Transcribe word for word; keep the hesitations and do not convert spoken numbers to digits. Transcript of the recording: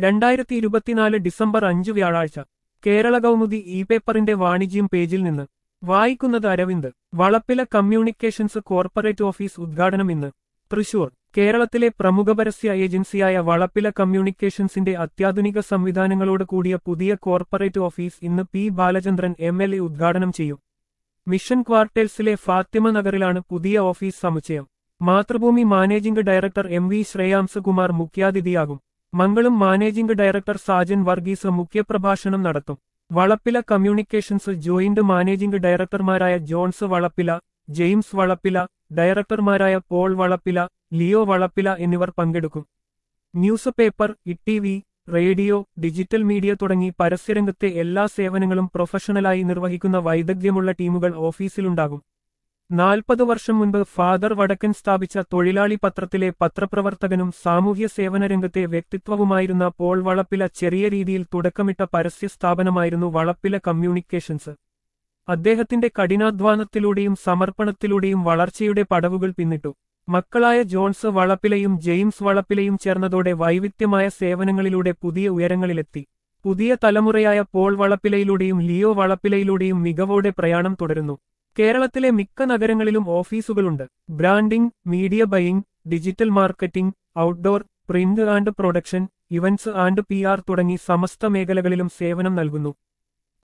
രണ്ടായിരത്തി ഇരുപത്തിനാല് ഡിസംബർ അഞ്ച് വ്യാഴാഴ്ച കേരള കൗമുദി ഇ പേപ്പറിന്റെ വാണിജ്യം പേജിൽ നിന്ന് വായിക്കുന്നത് Aravind. Valappila communications corporate office ഉദ്ഘാടനം ഇന്ന്. തൃശൂർ. കേരളത്തിലെ പ്രമുഖ പരസ്യ ഏജൻസിയായ വളപ്പില കമ്മ്യൂണിക്കേഷൻസിന്റെ അത്യാധുനിക സംവിധാനങ്ങളോട് കൂടിയ പുതിയ കോർപ്പറേറ്റ് ഓഫീസ് ഇന്ന് P Balachandran M L A ഉദ്ഘാടനം ചെയ്യും. മിഷൻ ക്വാർട്ടേഴ്സിലെ ഫാത്തിമ നഗറിലാണ് പുതിയ ഓഫീസ് സമുച്ചയം. Mathrubhumi managing director M V Shreyamskumar മുഖ്യാതിഥിയാകും. മംഗളം മാനേജിംഗ് ഡയറക്ടർ സാജൻ വർഗീസ് മുഖ്യപ്രഭാഷണം നടത്തും. വളപ്പില കമ്മ്യൂണിക്കേഷൻസ് ജോയിന്റ് മാനേജിംഗ് ഡയറക്ടർമാരായ ജോൺസ് വളപ്പില, ജെയിംസ് വളപ്പില, ഡയറക്ടർമാരായ പോൾ വളപ്പില, ലിയോ വളപ്പില എന്നിവർ പങ്കെടുക്കും. News paper, E T V, radio, digital media തുടങ്ങി പരസ്യരംഗത്തെ എല്ലാ സേവനങ്ങളും പ്രൊഫഷണലായി നിർവഹിക്കുന്ന വൈദഗ്ധ്യമുള്ള ടീമുകൾ ഓഫീസിലുണ്ടാകും. നാൽപ്പത് വർഷം മുൻപ് ഫാദർ വടക്കൻ സ്ഥാപിച്ച തൊഴിലാളി പത്രത്തിലെ പത്രപ്രവർത്തകനും സാമൂഹ്യ സേവന രംഗത്തെ വ്യക്തിത്വവുമായിരുന്ന പോൾ വളപ്പില ചെറിയ രീതിയിൽ തുടക്കമിട്ട പരസ്യ സ്ഥാപനമായിരുന്നു വളപ്പില കമ്മ്യൂണിക്കേഷൻസ്. അദ്ദേഹത്തിന്റെ കഠിനാധ്വാനത്തിലൂടെയും സമർപ്പണത്തിലൂടെയും വളർച്ചയുടെ പടവുകൾ പിന്നിട്ടു. മക്കളായ ജോൺസ് വളപ്പിലയും ജെയിംസ് വളപ്പിലയും ചേർന്നതോടെ വൈവിധ്യമായ സേവനങ്ങളിലൂടെ പുതിയ ഉയരങ്ങളിലെത്തി. പുതിയ തലമുറയായ പോൾ വളപ്പിലയിലൂടെയും ലിയോ വളപ്പിലയിലൂടെയും മികവോടെ പ്രയാണം തുടരുന്നു. കേരളത്തിലെ മിക്ക നഗരങ്ങളിലും ഓഫീസുകളുണ്ട്. Branding, media buying, digital marketing, outdoor, print and production, events and P R തുടങ്ങി സമസ്ത മേഖലകളിലും സേവനം നൽകുന്നു.